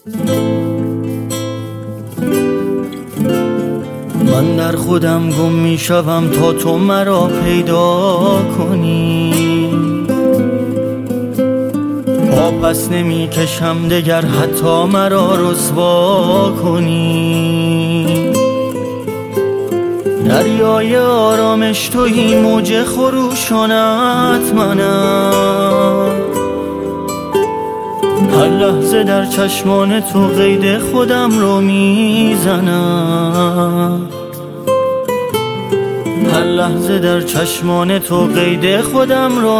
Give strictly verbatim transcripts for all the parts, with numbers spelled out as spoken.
من در خودم گم می شوم تا تو مرا پیدا کنی، پا پس نمی کشم دگر حتی مرا رسوا کنی. دریای آرامش تویی، موج خروشانت منم، هر لحظه در چشمان تو قید خودم رو میزنم، هر لحظه در چشمان تو قید خودم رو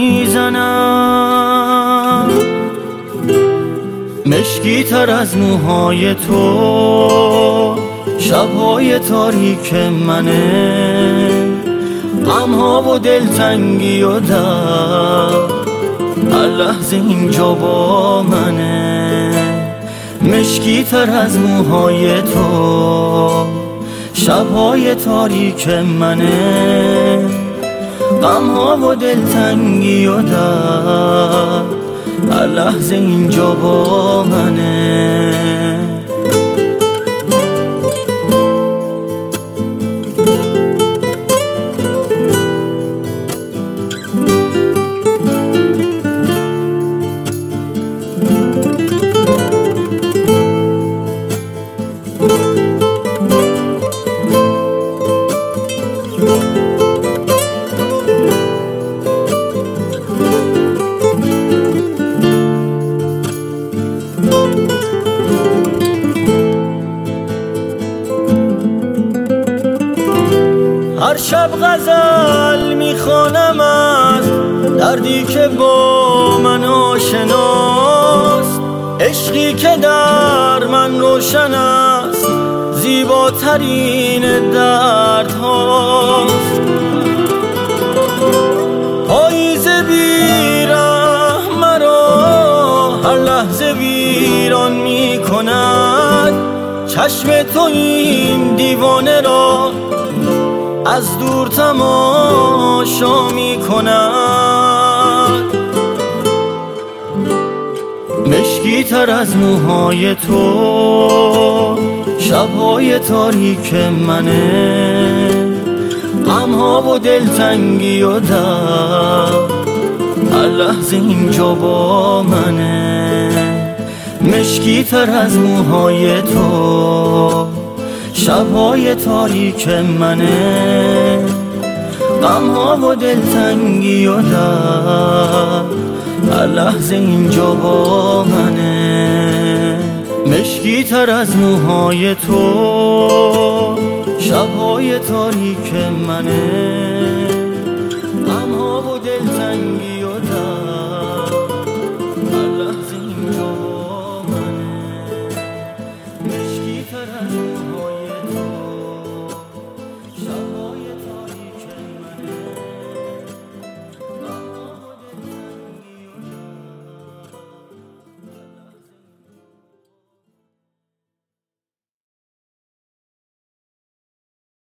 میزنم. مشکی تر از موهای تو شبهای تاریک منه، غمها و دلتنگی و درد هر لحظه اینجا با منه. مشکی تر از موهای تو شبهای تاریک منه، غمها و دلتنگی و درد هر لحظه اینجا با منه. هر شب غزل میخوانم از دردی که با من آشناست، عشقی که در من روشن است زیباترین درد هاست. پاییز بی‌رحم مرا هر لحظه ویران میکند، چشم تو این دیوانه را از دور تماشا می کند. مشکی تر از موهای تو شبهای تاریک منه، غمها و دلتنگی و درد هر لحظه اینجا با منه. مشکی تر از موهای تو شبهای تاریک منه، غمها و دلتنگی و درد هر لحظه اینجا با منه. مشکی تر از موهای تو شبهای تاریک منه، غمها و دلتنگی